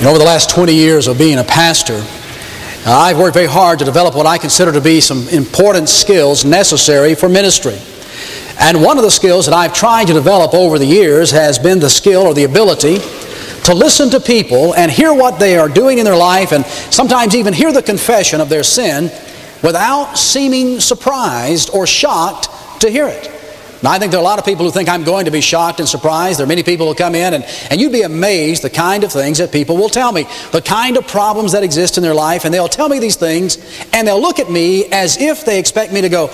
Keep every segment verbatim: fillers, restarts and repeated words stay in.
And over the last twenty years of being a pastor, uh, I've worked very hard to develop what I consider to be some important skills necessary for ministry. And one of the skills that I've tried to develop over the years has been the skill or the ability to listen to people and hear what they are doing in their life, and sometimes even hear the confession of their sin without seeming surprised or shocked to hear it. Now, I think there are a lot of people who think I'm going to be shocked and surprised. There are many people who come in, and, and you'd be amazed the kind of things that people will tell me, the kind of problems that exist in their life, and they'll tell me these things, and they'll look at me as if they expect me to go,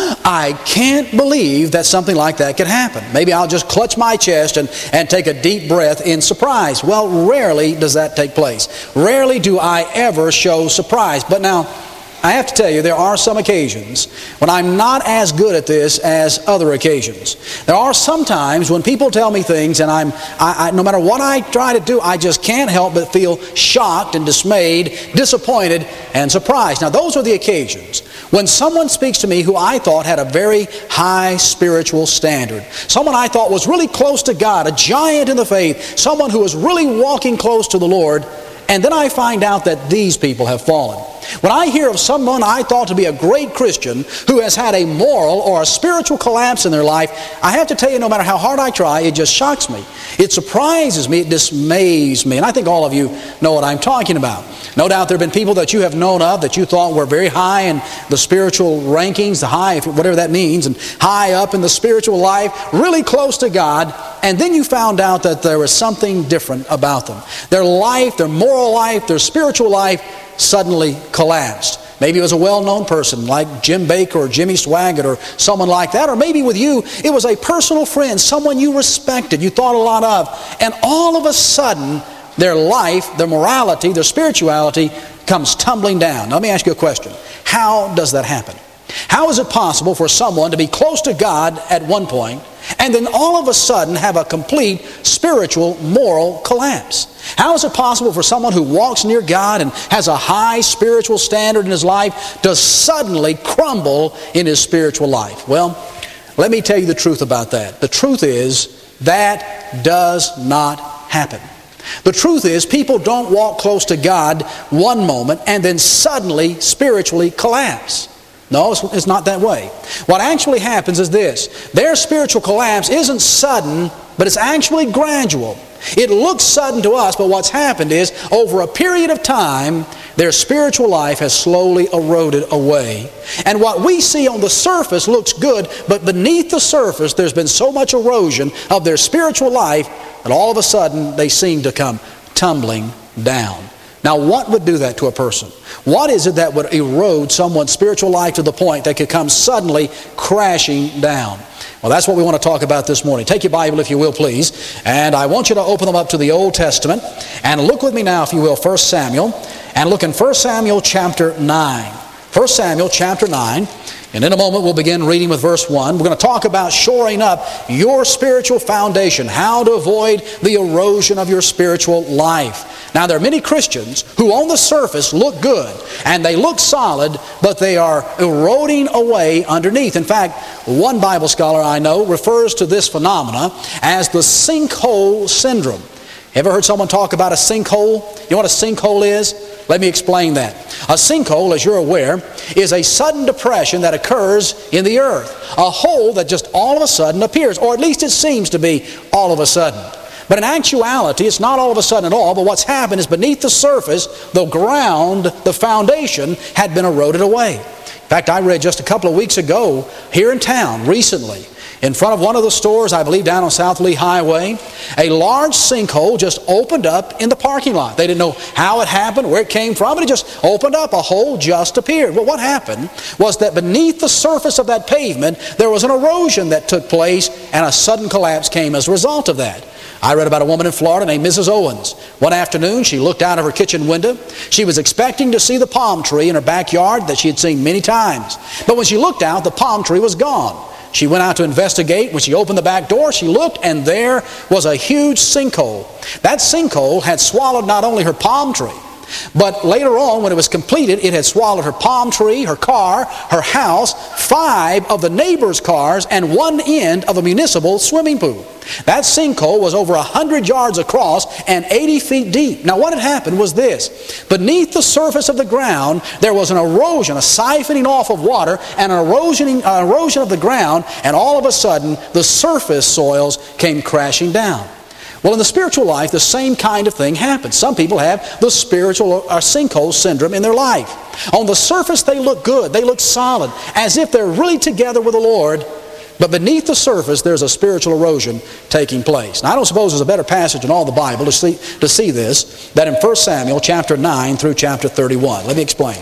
I can't believe that something like that could happen. Maybe I'll just clutch my chest and, and take a deep breath in surprise. Well, rarely does that take place. Rarely do I ever show surprise. But now, I have to tell you, there are some occasions when I'm not as good at this as other occasions. There are some times when people tell me things, and I'm, I, I, no matter what I try to do, I just can't help but feel shocked and dismayed, disappointed, and surprised. Now, those are the occasions when someone speaks to me who I thought had a very high spiritual standard. Someone I thought was really close to God, a giant in the faith, someone who was really walking close to the Lord, and then I find out that these people have fallen. When I hear of someone I thought to be a great Christian who has had a moral or a spiritual collapse in their life, I have to tell you, no matter how hard I try, it just shocks me. It surprises me. It dismays me. And I think all of you know what I'm talking about. No doubt there have been people that you have known of that you thought were very high in the spiritual rankings, the high, whatever that means, and high up in the spiritual life, really close to God, and then you found out that there was something different about them. Their life, their moral life, their spiritual life suddenly collapsed. Maybe it was a well-known person like Jim Baker or Jimmy Swaggart or someone like that. Or maybe with you, it was a personal friend, someone you respected, you thought a lot of. And all of a sudden, their life, their morality, their spirituality comes tumbling down. Now, let me ask you a question. How does that happen? How is it possible for someone to be close to God at one point and then all of a sudden have a complete spiritual, moral collapse? How is it possible for someone who walks near God and has a high spiritual standard in his life to suddenly crumble in his spiritual life? Well, let me tell you the truth about that. The truth is that does not happen. The truth is people don't walk close to God one moment and then suddenly spiritually collapse. No, it's not that way. What actually happens is this. Their spiritual collapse isn't sudden, but it's actually gradual. It looks sudden to us, but what's happened is, over a period of time, their spiritual life has slowly eroded away. And what we see on the surface looks good, but beneath the surface, there's been so much erosion of their spiritual life that all of a sudden they seem to come tumbling down. Now, what would do that to a person? What is it that would erode someone's spiritual life to the point that could come suddenly crashing down? Well, that's what we want to talk about this morning. Take your Bible, if you will, please. And I want you to open them up to the Old Testament. And look with me now, if you will, First Samuel. And look in First Samuel chapter nine. First Samuel chapter nine. And in a moment we'll begin reading with verse one. We're going to talk about shoring up your spiritual foundation, how to avoid the erosion of your spiritual life. Now, there are many Christians who on the surface look good and they look solid, but they are eroding away underneath. In fact, one Bible scholar I know refers to this phenomena as the sinkhole syndrome. Ever heard someone talk about a sinkhole? You know what a sinkhole is? Let me explain that. A sinkhole, as you're aware, is a sudden depression that occurs in the earth. A hole that just all of a sudden appears, or at least it seems to be all of a sudden. But in actuality, it's not all of a sudden at all, but what's happened is beneath the surface, the ground, the foundation had been eroded away. In fact, I read just a couple of weeks ago here in town recently, in front of one of the stores, I believe down on South Lee Highway, a large sinkhole just opened up in the parking lot. They didn't know how it happened, where it came from, but it just opened up. A hole just appeared. Well, what happened was that beneath the surface of that pavement, there was an erosion that took place, and a sudden collapse came as a result of that. I read about a woman in Florida named Missus Owens. One afternoon, she looked out of her kitchen window. She was expecting to see the palm tree in her backyard that she had seen many times. But when she looked out, the palm tree was gone. She went out to investigate. When she opened the back door, she looked, and there was a huge sinkhole. That sinkhole had swallowed not only her palm tree, But later on, when it was completed, it had swallowed her palm tree, her car, her house, five of the neighbors' cars, and one end of a municipal swimming pool. That sinkhole was over one hundred yards across and eighty feet deep. Now what had happened was this. Beneath the surface of the ground, there was an erosion, a siphoning off of water, and an erosion, uh, erosion of the ground, and all of a sudden, the surface soils came crashing down. Well, in the spiritual life, the same kind of thing happens. Some people have the spiritual or sinkhole syndrome in their life. On the surface, they look good. They look solid, as if they're really together with the Lord. But beneath the surface, there's a spiritual erosion taking place. Now, I don't suppose there's a better passage in all the Bible to see, to see this than in First Samuel chapter nine through chapter thirty-one. Let me explain.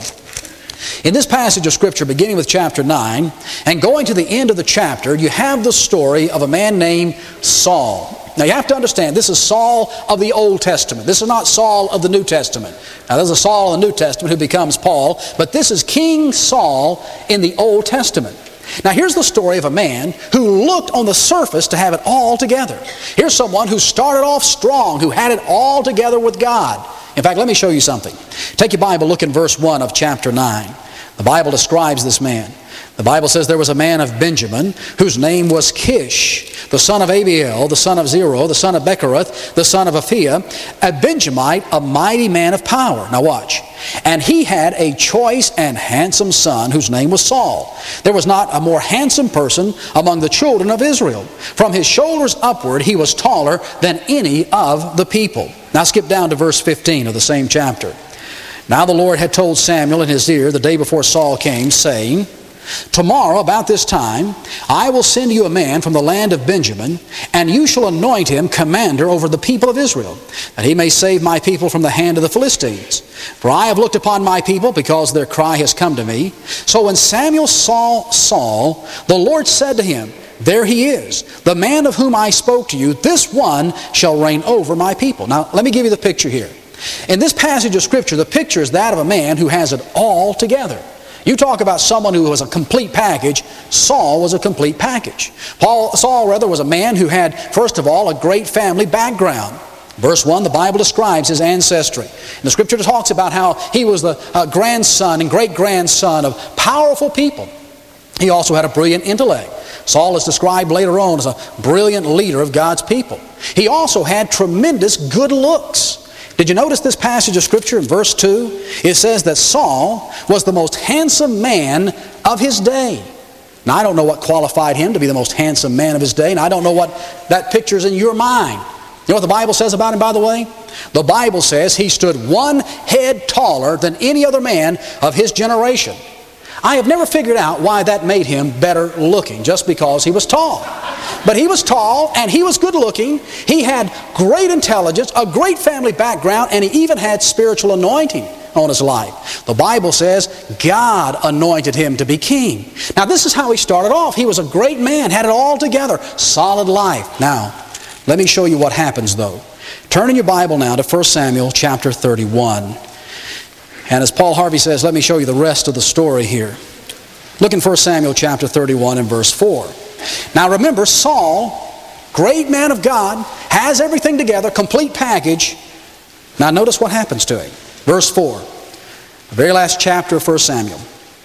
In this passage of Scripture, beginning with chapter nine, and going to the end of the chapter, you have the story of a man named Saul. Now you have to understand, this is Saul of the Old Testament. This is not Saul of the New Testament. Now there's a Saul in the New Testament who becomes Paul, but this is King Saul in the Old Testament. Now here's the story of a man who looked on the surface to have it all together. Here's someone who started off strong, who had it all together with God. In fact, let me show you something. Take your Bible, look in verse one of chapter nine. The Bible describes this man. The Bible says there was a man of Benjamin whose name was Kish, the son of Abiel, the son of Zerah, the son of Bechorath, the son of Aphiah, a Benjamite, a mighty man of power. Now watch. And he had a choice and handsome son whose name was Saul. There was not a more handsome person among the children of Israel. From his shoulders upward he was taller than any of the people. Now skip down to verse fifteen of the same chapter. Now the Lord had told Samuel in his ear the day before Saul came, saying, Tomorrow, about this time, I will send you a man from the land of Benjamin, and you shall anoint him commander over the people of Israel, that he may save my people from the hand of the Philistines. For I have looked upon my people, because their cry has come to me. So when Samuel saw Saul, the Lord said to him, There he is, the man of whom I spoke to you. This one shall reign over my people. Now, let me give you the picture here. In this passage of Scripture, the picture is that of a man who has it all together. You talk about someone who was a complete package. Saul was a complete package. Paul, Saul, rather, was a man who had, first of all, a great family background. Verse one, the Bible describes his ancestry. And the Scripture talks about how he was the uh, grandson and great-grandson of powerful people. He also had a brilliant intellect. Saul is described later on as a brilliant leader of God's people. He also had tremendous good looks. Did you notice this passage of Scripture in verse two? It says that Saul was the most handsome man of his day. Now, I don't know what qualified him to be the most handsome man of his day, and I don't know what that picture's in your mind. You know what the Bible says about him, by the way? The Bible says he stood one head taller than any other man of his generation. I have never figured out why that made him better looking, just because he was tall. But he was tall, and he was good looking. He had great intelligence, a great family background, and he even had spiritual anointing on his life. The Bible says God anointed him to be king. Now this is how he started off. He was a great man, had it all together, solid life. Now, let me show you what happens though. Turn in your Bible now to First Samuel chapter thirty-one. And as Paul Harvey says, let me show you the rest of the story here. Look in First Samuel chapter thirty-one and verse four. Now remember, Saul, great man of God, has everything together, complete package. Now notice what happens to him. Verse four, the very last chapter of First Samuel.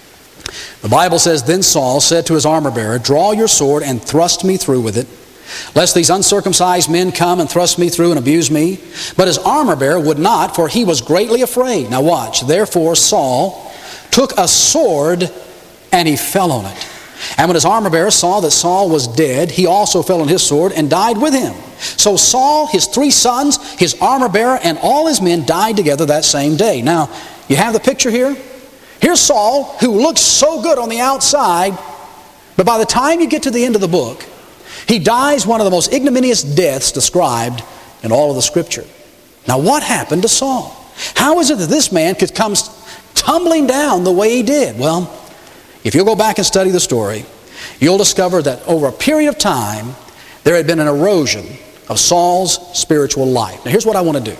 The Bible says, Then Saul said to his armor-bearer, Draw your sword and thrust me through with it, lest these uncircumcised men come and thrust me through and abuse me. But his armor-bearer would not, for he was greatly afraid. Now watch. Therefore Saul took a sword and he fell on it. And when his armor-bearer saw that Saul was dead, he also fell on his sword and died with him. So Saul, his three sons, his armor-bearer, and all his men died together that same day. Now, you have the picture here? Here's Saul, who looks so good on the outside, but by the time you get to the end of the book, he dies one of the most ignominious deaths described in all of the Scripture. Now, what happened to Saul? How is it that this man could come tumbling down the way he did? Well, if you'll go back and study the story, you'll discover that over a period of time, there had been an erosion of Saul's spiritual life. Now here's what I want to do.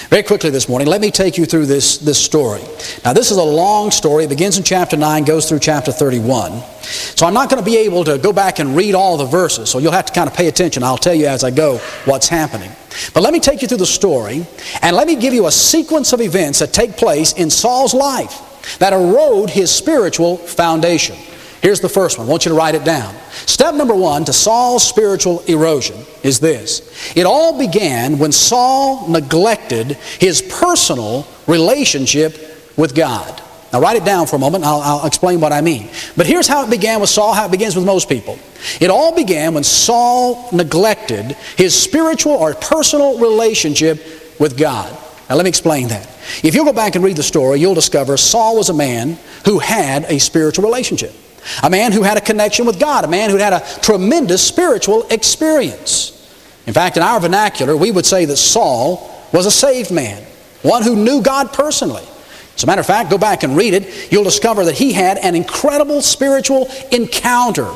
Very quickly this morning, let me take you through this, this story. Now, this is a long story. It begins in chapter nine, goes through chapter thirty-one. So I'm not going to be able to go back and read all the verses, so you'll have to kind of pay attention. I'll tell you as I go what's happening. But let me take you through the story, and let me give you a sequence of events that take place in Saul's life that erode his spiritual foundation. Here's the first one. I want you to write it down. Step number one to Saul's spiritual erosion is this. It all began when Saul neglected his personal relationship with God. Now write it down for a moment, and I'll, I'll explain what I mean. But here's how it began with Saul, how it begins with most people. It all began when Saul neglected his spiritual or personal relationship with God. Now let me explain that. If you'll go back and read the story, you'll discover Saul was a man who had a spiritual relationship. A man who had a connection with God. A man who had a tremendous spiritual experience. In fact, in our vernacular, we would say that Saul was a saved man. One who knew God personally. As a matter of fact, go back and read it. You'll discover that he had an incredible spiritual encounter.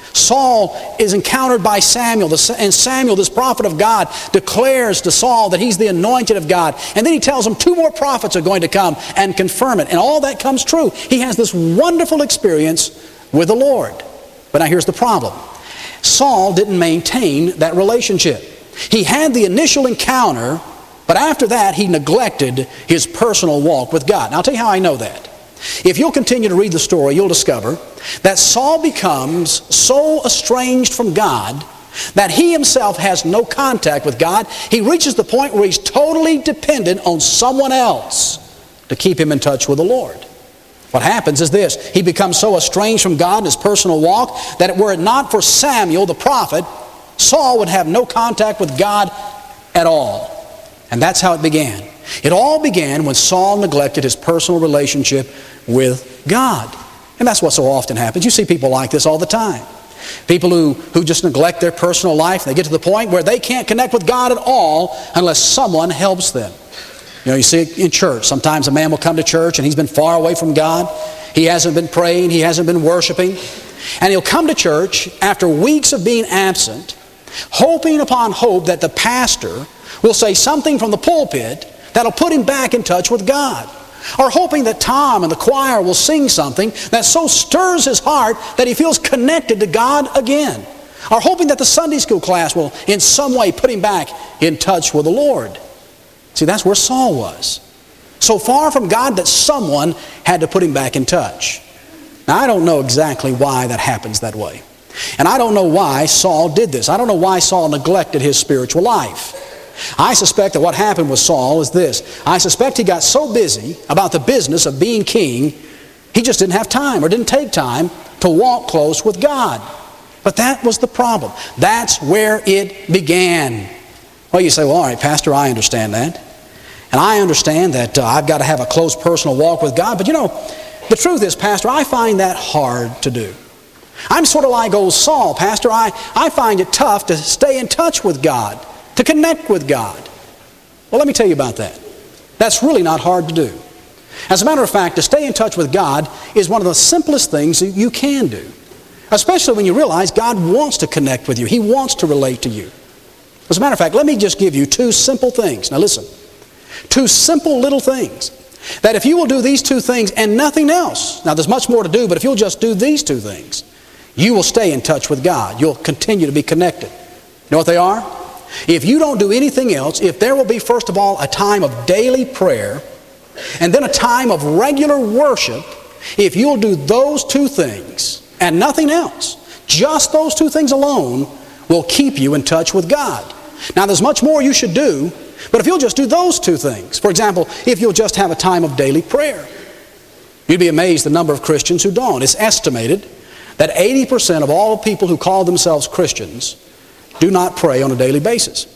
Saul is encountered by Samuel. And Samuel, this prophet of God, declares to Saul that he's the anointed of God. And then he tells him two more prophets are going to come and confirm it. And all that comes true. He has this wonderful experience with the Lord. But now here's the problem. Saul didn't maintain that relationship. He had the initial encounter, but after that he neglected his personal walk with God. Now I'll tell you how I know that. If you'll continue to read the story, you'll discover that Saul becomes so estranged from God that he himself has no contact with God. He reaches the point where he's totally dependent on someone else to keep him in touch with the Lord. What happens is this. He becomes so estranged from God in his personal walk that were it not for Samuel the prophet, Saul would have no contact with God at all. And that's how it began. It all began when Saul neglected his personal relationship with God. And that's what so often happens. You see people like this all the time. People who, who just neglect their personal life. They get to the point where they can't connect with God at all unless someone helps them. You know, you see it in church. Sometimes a man will come to church and he's been far away from God. He hasn't been praying. He hasn't been worshiping. And he'll come to church after weeks of being absent, hoping upon hope that the pastor will say something from the pulpit that'll put him back in touch with God. Or hoping that Tom and the choir will sing something that so stirs his heart that he feels connected to God again. Or hoping that the Sunday school class will in some way put him back in touch with the Lord. See, that's where Saul was. So far from God that someone had to put him back in touch. Now, I don't know exactly why that happens that way. And I don't know why Saul did this. I don't know why Saul neglected his spiritual life. I suspect that what happened with Saul is this. I suspect he got so busy about the business of being king, he just didn't have time or didn't take time to walk close with God. But that was the problem. That's where it began. Well, you say, well, all right, Pastor, I understand that. And I understand that uh, I've got to have a close personal walk with God. But you know, the truth is, Pastor, I find that hard to do. I'm sort of like old Saul, Pastor. I, I find it tough to stay in touch with God, to connect with God. Well, let me tell you about that. That's really not hard to do. As a matter of fact, to stay in touch with God is one of the simplest things that you can do. Especially when you realize God wants to connect with you. He wants to relate to you. As a matter of fact, let me just give you two simple things. Now listen. Two simple little things. That if you will do these two things and nothing else. Now there's much more to do, but if you'll just do these two things, you will stay in touch with God. You'll continue to be connected. You know what they are? If you don't do anything else, if there will be first of all a time of daily prayer and then a time of regular worship, if you'll do those two things and nothing else, just those two things alone will keep you in touch with God. Now there's much more you should do, but if you'll just do those two things, for example, if you'll just have a time of daily prayer, you'd be amazed the number of Christians who don't. It's estimated that eighty percent of all people who call themselves Christians do not pray on a daily basis.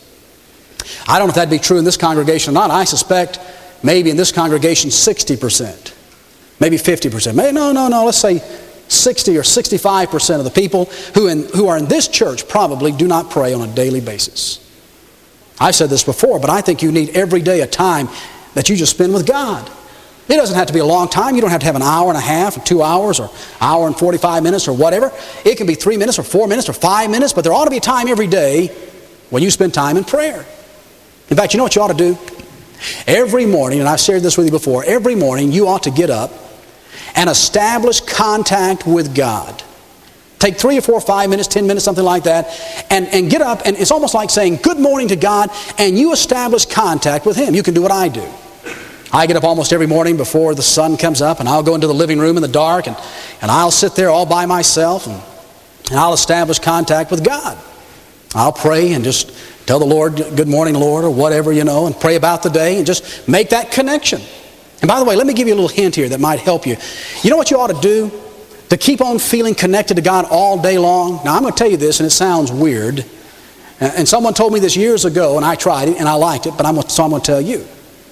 I don't know if that'd be true in this congregation or not. I suspect maybe in this congregation sixty percent, maybe fifty percent. Maybe, no, no, no, let's say sixty or sixty-five percent of the people who, in, who are in this church probably do not pray on a daily basis. I've said this before, but I think you need every day a time that you just spend with God. It doesn't have to be a long time. You don't have to have an hour and a half or two hours or hour and forty-five minutes or whatever. It can be three minutes or four minutes or five minutes, but there ought to be a time every day when you spend time in prayer. In fact, you know what you ought to do? Every morning, and I've shared this with you before, every morning you ought to get up and establish contact with God. Take three or four, five minutes, ten minutes, something like that, and, and get up, and it's almost like saying good morning to God, and you establish contact with Him. You can do what I do. I get up almost every morning before the sun comes up, and I'll go into the living room in the dark, and, and I'll sit there all by myself, and, and I'll establish contact with God. I'll pray and just tell the Lord, good morning, Lord, or whatever, you know, and pray about the day, and just make that connection. And by the way, let me give you a little hint here that might help you. You know what you ought to do to keep on feeling connected to God all day long? Now, I'm going to tell you this, and it sounds weird. And someone told me this years ago, and I tried it, and I liked it, but I'm, so I'm going to tell you.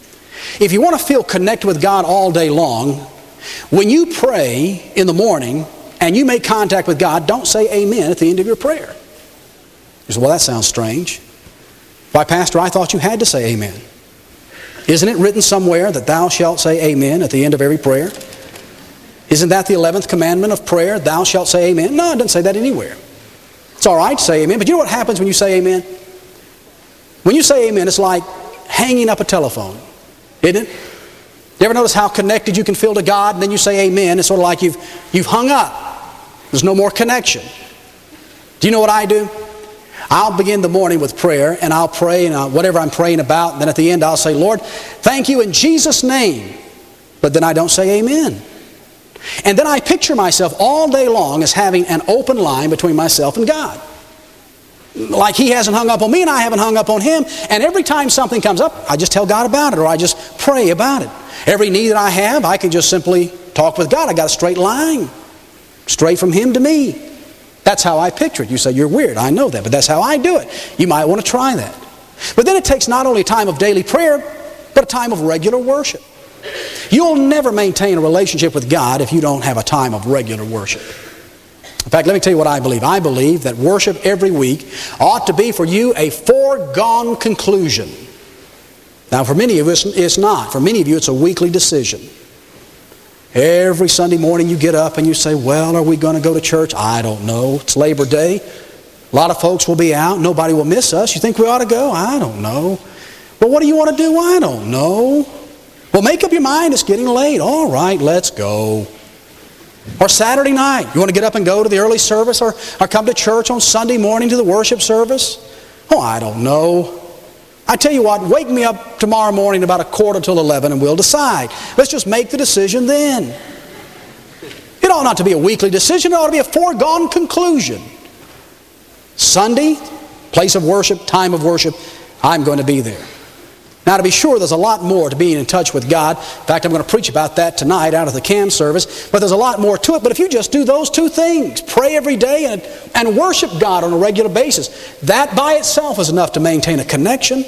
If you want to feel connected with God all day long, when you pray in the morning and you make contact with God, don't say amen at the end of your prayer. You say, well, that sounds strange. Why, Pastor, I thought you had to say amen. Isn't it written somewhere that thou shalt say amen at the end of every prayer? Isn't that the eleventh commandment of prayer? Thou shalt say amen. No, it doesn't say that anywhere. It's all right to say amen, but you know what happens when you say amen? When you say amen, it's like hanging up a telephone, isn't it? You ever notice how connected you can feel to God, and then you say amen, it's sort of like you've, you've hung up. There's no more connection. Do you know what I do? I'll begin the morning with prayer, and I'll pray and I'll, whatever I'm praying about, and then at the end I'll say, Lord, thank you in Jesus' name. But then I don't say amen. And then I picture myself all day long as having an open line between myself and God. Like He hasn't hung up on me and I haven't hung up on Him. And every time something comes up, I just tell God about it, or I just pray about it. Every need that I have, I can just simply talk with God. I got a straight line, straight from Him to me. That's how I picture it. You say, you're weird. I know that, but that's how I do it. You might want to try that. But then it takes not only a time of daily prayer, but a time of regular worship. You'll never maintain a relationship with God if you don't have a time of regular worship. In fact, let me tell you what I believe. I believe that worship every week ought to be for you a foregone conclusion. Now, for many of us, it's not. For many of you, it's a weekly decision. Every Sunday morning you get up and you say, well, are we going to go to church? I don't know. It's Labor Day. A lot of folks will be out. Nobody will miss us. You think we ought to go? I don't know. Well, what do you want to do? I don't know. Well, make up your mind. It's getting late. All right, let's go. Or Saturday night. You want to get up and go to the early service, or, or come to church on Sunday morning to the worship service? Oh, I don't know. I tell you what, wake me up tomorrow morning about a quarter till eleven and we'll decide. Let's just make the decision then. It ought not to be a weekly decision. It ought to be a foregone conclusion. Sunday, place of worship, time of worship, I'm going to be there. Now, to be sure, there's a lot more to being in touch with God. In fact, I'm going to preach about that tonight out of the C A M service. But there's a lot more to it. But if you just do those two things, pray every day and, and worship God on a regular basis, that by itself is enough to maintain a connection.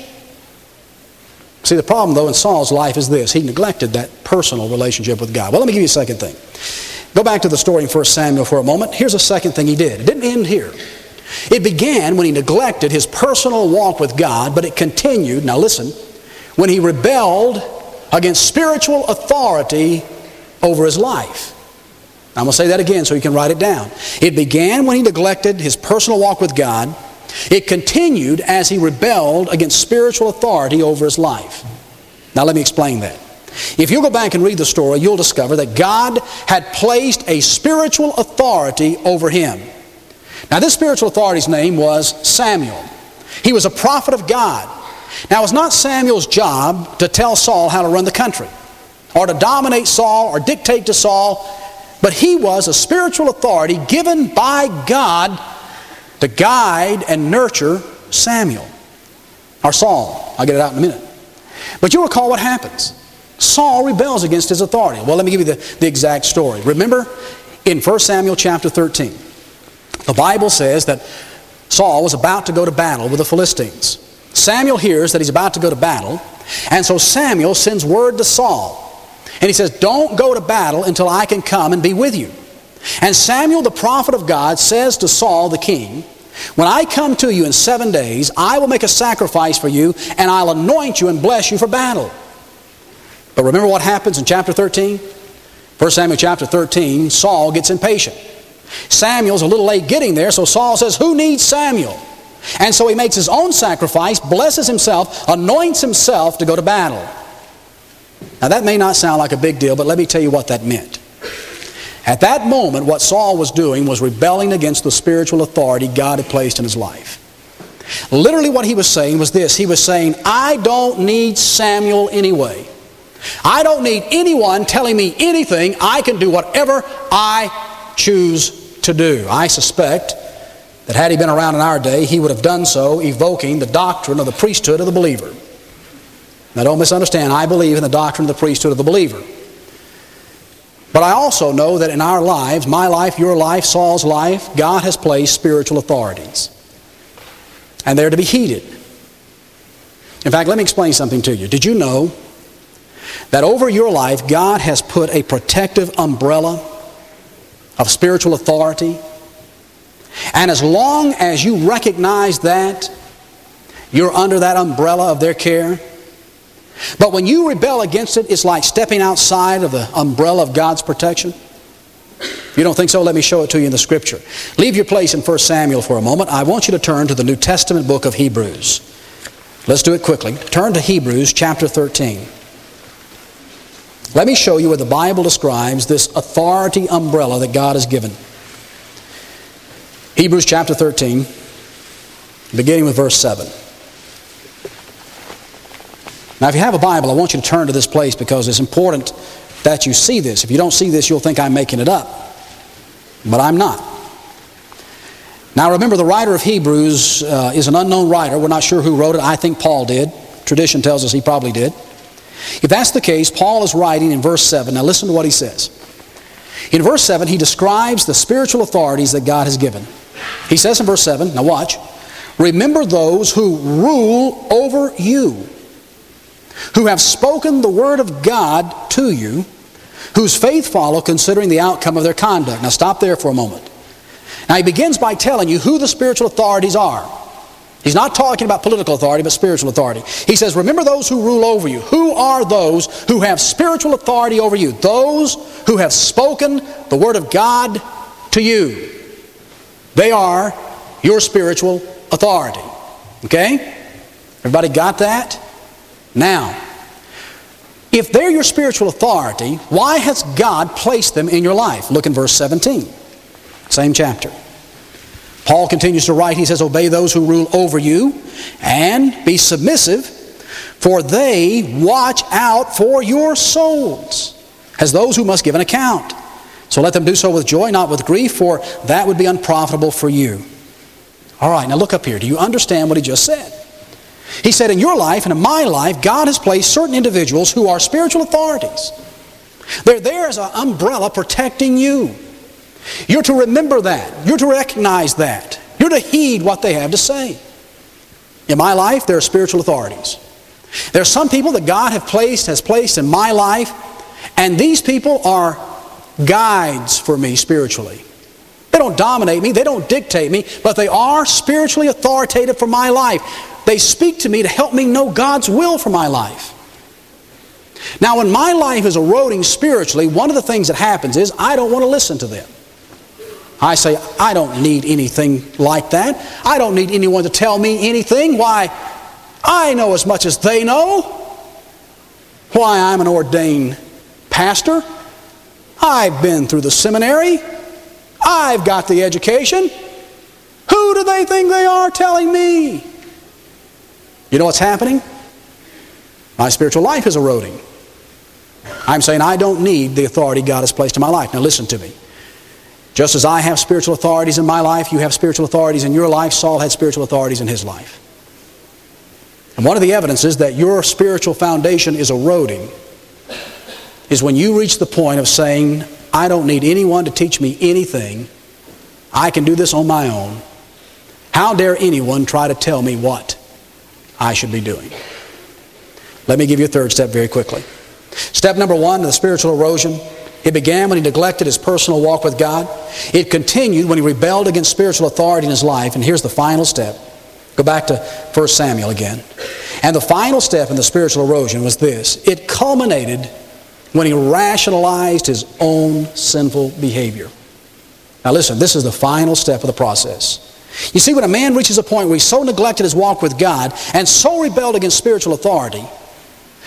See, the problem, though, in Saul's life is this. He neglected that personal relationship with God. Well, let me give you a second thing. Go back to the story in First Samuel for a moment. Here's a second thing he did. It didn't end here. It began when he neglected his personal walk with God, but it continued, now listen, when he rebelled against spiritual authority over his life. I'm going to say that again so you can write it down. It began when he neglected his personal walk with God. It continued as he rebelled against spiritual authority over his life. Now let me explain that. If you go back and read the story, you'll discover that God had placed a spiritual authority over him. Now this spiritual authority's name was Samuel. He was a prophet of God. Now, it's not Samuel's job to tell Saul how to run the country, or to dominate Saul, or dictate to Saul, but he was a spiritual authority given by God to guide and nurture Samuel, or Saul. I'll get it out in a minute. But you'll recall what happens. Saul rebels against his authority. Well, let me give you the, the exact story. Remember, in First Samuel chapter thirteen, the Bible says that Saul was about to go to battle with the Philistines. Samuel hears that he's about to go to battle, and so Samuel sends word to Saul. And he says, don't go to battle until I can come and be with you. And Samuel, the prophet of God, says to Saul, the king, when I come to you in seven days, I will make a sacrifice for you, and I'll anoint you and bless you for battle. But remember what happens in chapter thirteen? First Samuel chapter thirteen, Saul gets impatient. Samuel's a little late getting there, so Saul says, who needs Samuel? And so he makes his own sacrifice, blesses himself, anoints himself to go to battle. Now that may not sound like a big deal, but let me tell you what that meant. At that moment, what Saul was doing was rebelling against the spiritual authority God had placed in his life. Literally what he was saying was this. He was saying, I don't need Samuel anyway. I don't need anyone telling me anything. I can do whatever I choose to do. I suspect that had he been around in our day, he would have done so evoking the doctrine of the priesthood of the believer. Now don't misunderstand, I believe in the doctrine of the priesthood of the believer. But I also know that in our lives, my life, your life, Saul's life, God has placed spiritual authorities. And they're to be heeded. In fact, let me explain something to you. Did you know that over your life, God has put a protective umbrella of spiritual authority? And as long as you recognize that, you're under that umbrella of their care. But when you rebel against it, it's like stepping outside of the umbrella of God's protection. If you don't think so, let me show it to you in the Scripture. Leave your place in First Samuel for a moment. I want you to turn to the New Testament book of Hebrews. Let's do it quickly. Turn to Hebrews chapter thirteen. Let me show you where the Bible describes this authority umbrella that God has given. Hebrews chapter thirteen, beginning with verse seven. Now, if you have a Bible, I want you to turn to this place because it's important that you see this. If you don't see this, you'll think I'm making it up. But I'm not. Now, remember, the writer of Hebrews uh, is an unknown writer. We're not sure who wrote it. I think Paul did. Tradition tells us he probably did. If that's the case, Paul is writing in verse seven. Now, listen to what he says. In verse seven, he describes the spiritual authorities that God has given. He says in verse seven, now watch, remember those who rule over you, who have spoken the word of God to you, whose faith follow considering the outcome of their conduct. Now stop there for a moment. Now he begins by telling you who the spiritual authorities are. He's not talking about political authority, but spiritual authority. He says, remember those who rule over you. Who are those who have spiritual authority over you? Those who have spoken the word of God to you. They are your spiritual authority. Okay? Everybody got that? Now, if they're your spiritual authority, why has God placed them in your life? Look in verse seventeen, same chapter. Paul continues to write, he says, obey those who rule over you and be submissive, for they watch out for your souls as those who must give an account. So let them do so with joy, not with grief, for that would be unprofitable for you. All right, now look up here. Do you understand what he just said? He said in your life and in my life, God has placed certain individuals who are spiritual authorities. They're there as an umbrella protecting you. You're to remember that. You're to recognize that. You're to heed what they have to say. In my life, there are spiritual authorities. There are some people that God have placed, has placed in my life, and these people are guides for me spiritually. They don't dominate me, they don't dictate me, but they are spiritually authoritative for my life. They speak to me to help me know God's will for my life. Now, when my life is eroding spiritually, one of the things that happens is I don't want to listen to them. I say, I don't need anything like that. I don't need anyone to tell me anything. Why, I know as much as they know. Why, I'm an ordained pastor. I've been through the seminary. I've got the education. Who do they think they are telling me? You know what's happening? My spiritual life is eroding. I'm saying I don't need the authority God has placed in my life. Now listen to me. Just as I have spiritual authorities in my life, you have spiritual authorities in your life. Saul had spiritual authorities in his life. And one of the evidences that your spiritual foundation is eroding is when you reach the point of saying, I don't need anyone to teach me anything. I can do this on my own. How dare anyone try to tell me what I should be doing? Let me give you a third step very quickly. Step number one, the spiritual erosion. It began when he neglected his personal walk with God. It continued when he rebelled against spiritual authority in his life. And here's the final step. Go back to First Samuel again. And the final step in the spiritual erosion was this. It culminated when he rationalized his own sinful behavior. Now listen, this is the final step of the process. You see, when a man reaches a point where he so neglected his walk with God and so rebelled against spiritual authority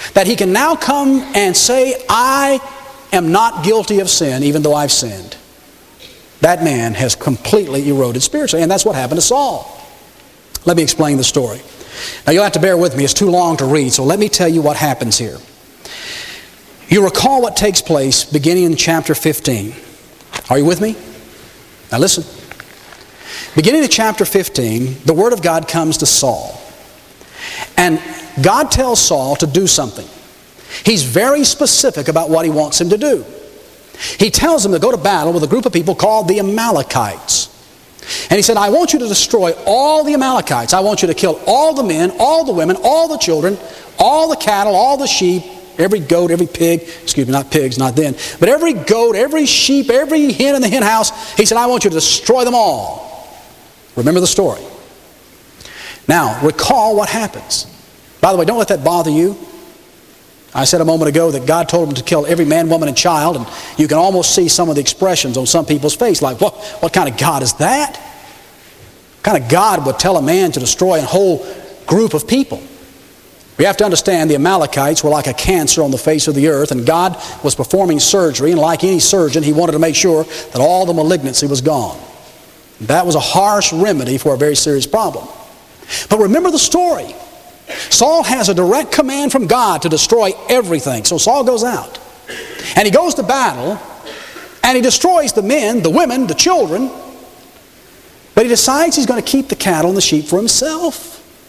that he can now come and say, I am not guilty of sin even though I've sinned, that man has completely eroded spiritually. And that's what happened to Saul. Let me explain the story. Now you'll have to bear with me. It's too long to read, so let me tell you what happens here. You recall what takes place beginning in chapter fifteen. Are you with me? Now listen. Beginning in chapter fifteen, the Word of God comes to Saul. And God tells Saul to do something. He's very specific about what he wants him to do. He tells him to go to battle with a group of people called the Amalekites. And he said, I want you to destroy all the Amalekites. I want you to kill all the men, all the women, all the children, all the cattle, all the sheep, every goat, every pig, excuse me, not pigs, not then, but every goat, every sheep, every hen in the hen house. He said, I want you to destroy them all. Remember the story. Now, recall what happens. By the way, don't let that bother you. I said a moment ago that God told him to kill every man, woman, and child, and you can almost see some of the expressions on some people's face, like, what, what kind of God is that? What kind of God would tell a man to destroy a whole group of people? We have to understand the Amalekites were like a cancer on the face of the earth, and God was performing surgery, and like any surgeon, he wanted to make sure that all the malignancy was gone. That was a harsh remedy for a very serious problem. But remember the story. Saul has a direct command from God to destroy everything. So Saul goes out, and he goes to battle, and he destroys the men, the women, the children, but he decides he's going to keep the cattle and the sheep for himself.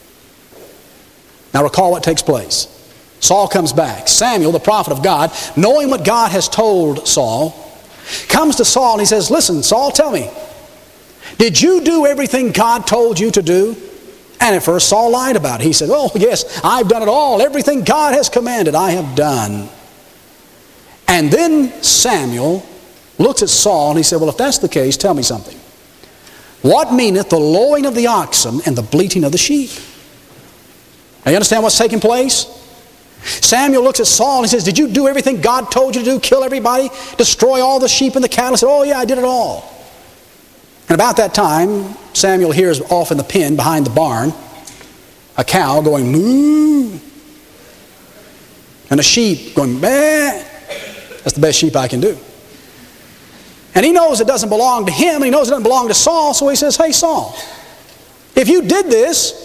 Now recall what takes place. Saul comes back. Samuel, the prophet of God, knowing what God has told Saul, comes to Saul and he says, listen, Saul, tell me, did you do everything God told you to do? And at first Saul lied about it. He said, oh yes, I've done it all. Everything God has commanded I have done. And then Samuel looks at Saul and he said, well, if that's the case, tell me something. What meaneth the lowing of the oxen and the bleating of the sheep? Now you understand what's taking place? Samuel looks at Saul and he says, did you do everything God told you to do? Kill everybody? Destroy all the sheep and the cattle? He said, oh yeah, I did it all. And about that time, Samuel hears off in the pen behind the barn a cow going moo, and a sheep going bah. That's the best sheep I can do. And he knows it doesn't belong to him, and he knows it doesn't belong to Saul, so he says, hey Saul, if you did this,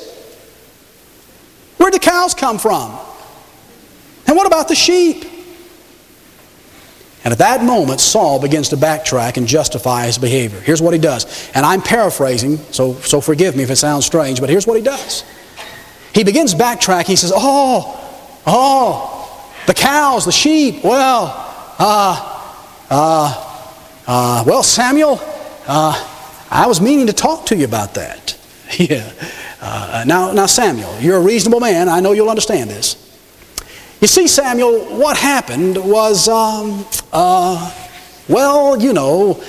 where'd the cows come from? And what about the sheep? And at that moment, Saul begins to backtrack and justify his behavior. Here's what he does. And I'm paraphrasing, so, so forgive me if it sounds strange, but here's what he does. He begins backtracking. He says, oh, oh, the cows, the sheep, well, uh, uh, uh, well, Samuel, uh, I was meaning to talk to you about that. yeah. Uh, now, now, Samuel, you're a reasonable man. I know you'll understand this. You see, Samuel, what happened was, um, uh, well, you know,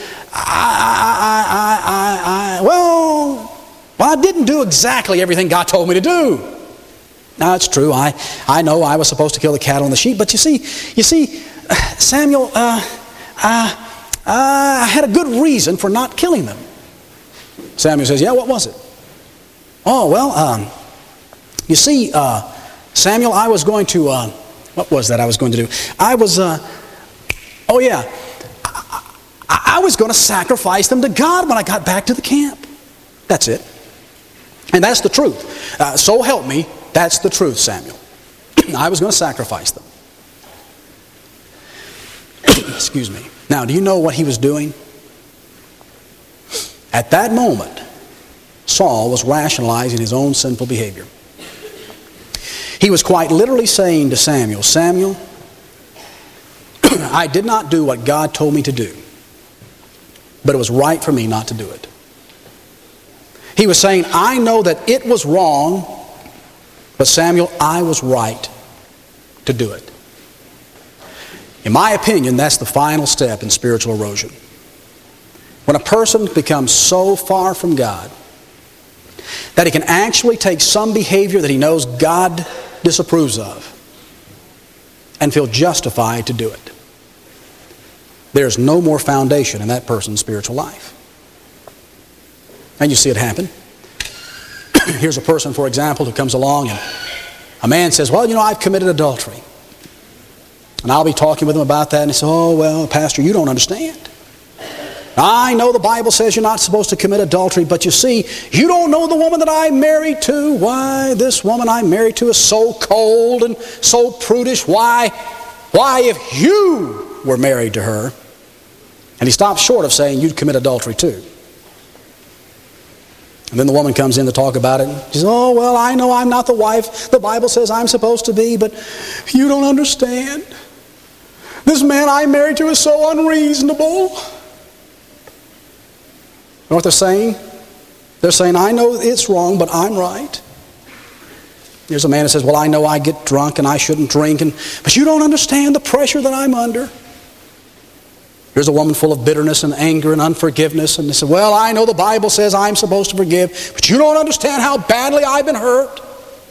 I, I, I, I, well, well, I didn't do exactly everything God told me to do. Now, it's true. I, I know I was supposed to kill the cattle and the sheep, but you see, you see, Samuel, uh, uh, uh, I had a good reason for not killing them. Samuel says, yeah, what was it? Oh, well, um, you see, uh, Samuel, I was going to, uh, what was that I was going to do? I was, uh, oh yeah, I, I was going to sacrifice them to God when I got back to the camp. That's it. And that's the truth. Uh, so help me, that's the truth, Samuel. I was going to sacrifice them. Excuse me. Now, do you know what he was doing? At that moment, Saul was rationalizing his own sinful behavior. He was quite literally saying to Samuel, Samuel, I did not do what God told me to do, but it was right for me not to do it. He was saying, I know that it was wrong, but Samuel, I was right to do it. In my opinion, that's the final step in spiritual erosion. When a person becomes so far from God that he can actually take some behavior that he knows God disapproves of and feel justified to do it, there's no more foundation in that person's spiritual life. And you see it happen. Here's a person, for example, who comes along and a man says, well, you know, I've committed adultery. And I'll be talking with them about that, and they say, oh, well, Pastor, you don't understand. I know the Bible says you're not supposed to commit adultery, but you see, you don't know the woman that I'm married to. Why, this woman I'm married to is so cold and so prudish. Why, why, if you were married to her? And he stops short of saying you'd commit adultery too. And then the woman comes in to talk about it. She says, oh, well, I know I'm not the wife the Bible says I'm supposed to be, but you don't understand. This man I'm married to is so unreasonable. You know what they're saying? They're saying, I know it's wrong, but I'm right. Here's a man who says, well, I know I get drunk and I shouldn't drink, and, but you don't understand the pressure that I'm under. Here's a woman full of bitterness and anger and unforgiveness, and they say, well, I know the Bible says I'm supposed to forgive, but you don't understand how badly I've been hurt.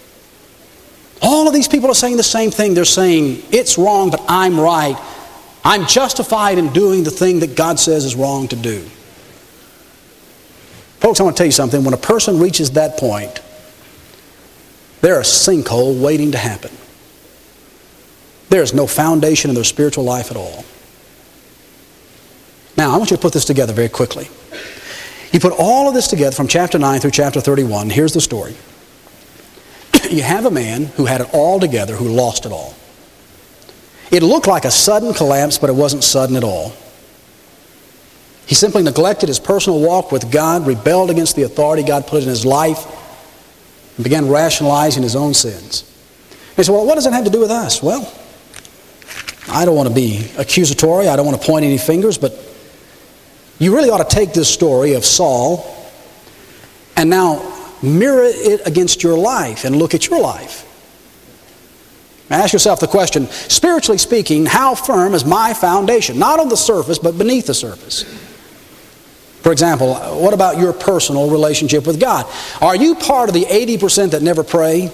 All of these people are saying the same thing. They're saying, it's wrong, but I'm right. I'm justified in doing the thing that God says is wrong to do. Folks, I want to tell you something. When a person reaches that point, they're a sinkhole waiting to happen. There is no foundation in their spiritual life at all. Now, I want you to put this together very quickly. You put all of this together from chapter nine through chapter thirty-one. Here's the story. You have a man who had it all together, who lost it all. It looked like a sudden collapse, but it wasn't sudden at all. He simply neglected his personal walk with God, rebelled against the authority God put in his life, and began rationalizing his own sins. He said, well, what does it have to do with us? Well, I don't want to be accusatory. I don't want to point any fingers, but you really ought to take this story of Saul and now mirror it against your life and look at your life. Now ask yourself the question, spiritually speaking, how firm is my foundation? Not on the surface, but beneath the surface. For example, what about your personal relationship with God? Are you part of the eighty percent that never pray?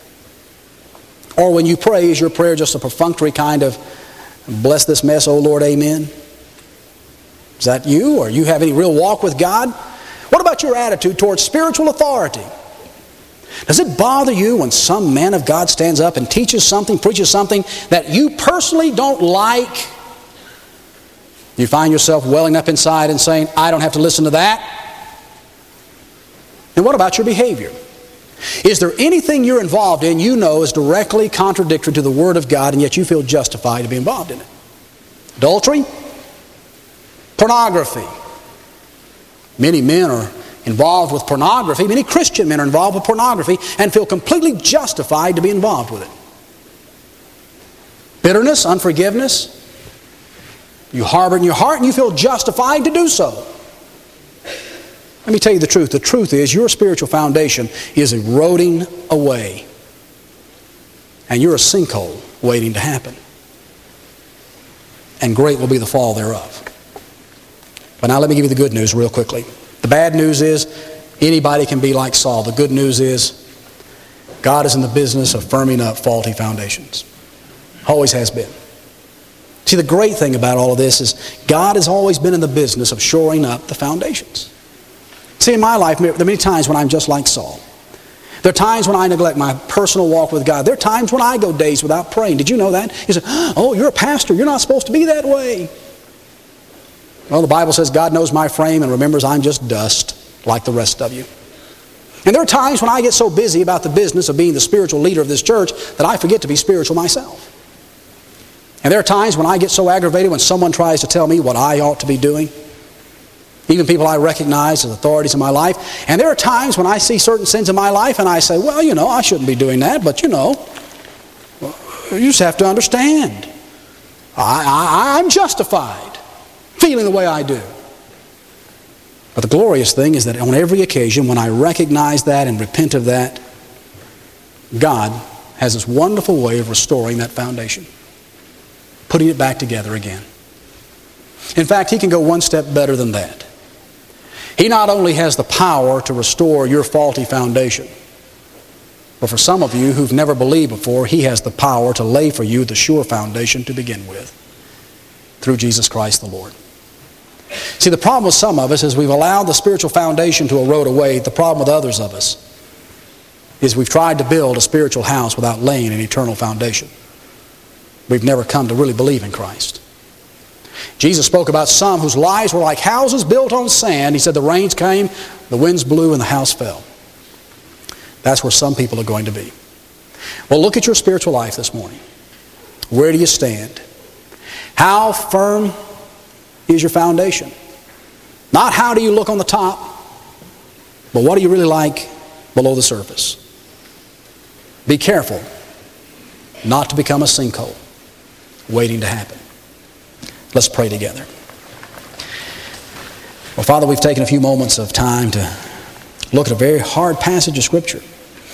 Or when you pray, is your prayer just a perfunctory kind of, bless this mess, oh Lord, amen? Is that you? Or you have any real walk with God? What about your attitude towards spiritual authority? Does it bother you when some man of God stands up and teaches something, preaches something that you personally don't like? You find yourself welling up inside and saying, I don't have to listen to that? And what about your behavior? Is there anything you're involved in you know is directly contradictory to the Word of God, and yet you feel justified to be involved in it? Adultery? Pornography. Many men are involved with pornography. Many Christian men are involved with pornography and feel completely justified to be involved with it. Bitterness, unforgiveness. You harbor in your heart and you feel justified to do so. Let me tell you the truth. The truth is your spiritual foundation is eroding away. And you're a sinkhole waiting to happen. And great will be the fall thereof. But now let me give you the good news real quickly. The bad news is anybody can be like Saul. The good news is God is in the business of firming up faulty foundations. Always has been. See, the great thing about all of this is God has always been in the business of shoring up the foundations. See, in my life, there are many times when I'm just like Saul. There are times when I neglect my personal walk with God. There are times when I go days without praying. Did you know that? You say, oh, you're a pastor. You're not supposed to be that way. Well, the Bible says God knows my frame and remembers I'm just dust like the rest of you. And there are times when I get so busy about the business of being the spiritual leader of this church that I forget to be spiritual myself. And there are times when I get so aggravated when someone tries to tell me what I ought to be doing. Even people I recognize as authorities in my life. And there are times when I see certain sins in my life and I say, well, you know, I shouldn't be doing that, but you know, you just have to understand. I, I, I'm justified feeling the way I do. But the glorious thing is that on every occasion when I recognize that and repent of that, God has this wonderful way of restoring that foundation, putting it back together again. In fact, He can go one step better than that. He not only has the power to restore your faulty foundation, but for some of you who've never believed before, He has the power to lay for you the sure foundation to begin with through Jesus Christ the Lord. See, the problem with some of us is we've allowed the spiritual foundation to erode away. The problem with others of us is we've tried to build a spiritual house without laying an eternal foundation. we've never come to really believe in Christ. Jesus spoke about some whose lives were like houses built on sand. He said the rains came, the winds blew, and the house fell. That's where some people are going to be. Well, look at your spiritual life this morning. Where do you stand? How firm is your foundation? Not how do you look on the top, but what do you really like below the surface? Be careful not to become a sinkhole waiting to happen. Let's pray together. Well, Father, we've taken a few moments of time to look at a very hard passage of Scripture.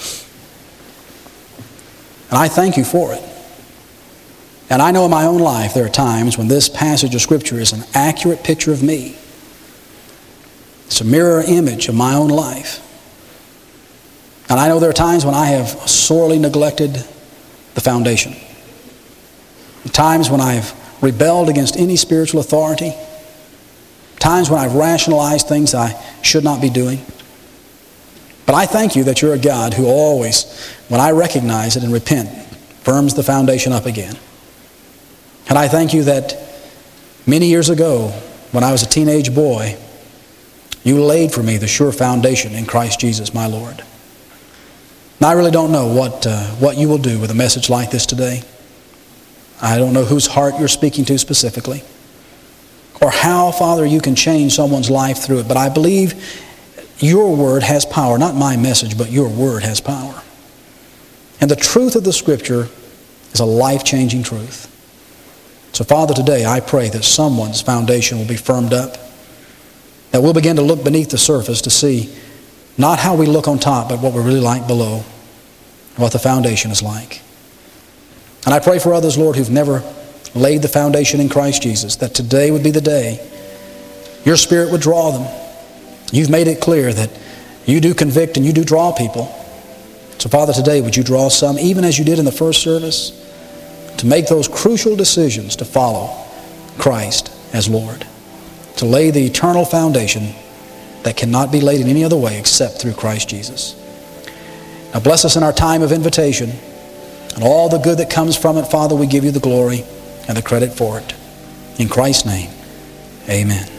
And I thank you for it. And I know in my own life there are times when this passage of Scripture is an accurate picture of me. It's a mirror image of my own life. And I know there are times when I have sorely neglected the foundation. Times when I've rebelled against any spiritual authority. Times when I've rationalized things I should not be doing. But I thank you that you're a God who always, when I recognize it and repent, firms the foundation up again. And I thank you that many years ago, when I was a teenage boy, you laid for me the sure foundation in Christ Jesus, my Lord. Now, I really don't know what, uh, what you will do with a message like this today. I don't know whose heart you're speaking to specifically, or how, Father, you can change someone's life through it. But I believe your word has power. Not my message, but your word has power. And the truth of the Scripture is a life-changing truth. So, Father, today I pray that someone's foundation will be firmed up, that we'll begin to look beneath the surface to see not how we look on top, but what we really like below, what the foundation is like. And I pray for others, Lord, who've never laid the foundation in Christ Jesus, that today would be the day your Spirit would draw them. You've made it clear that you do convict and you do draw people. So, Father, today would you draw some, even as you did in the first service, to make those crucial decisions to follow Christ as Lord, to lay the eternal foundation that cannot be laid in any other way except through Christ Jesus. Now bless us in our time of invitation, and all the good that comes from it, Father, we give you the glory and the credit for it. In Christ's name, amen.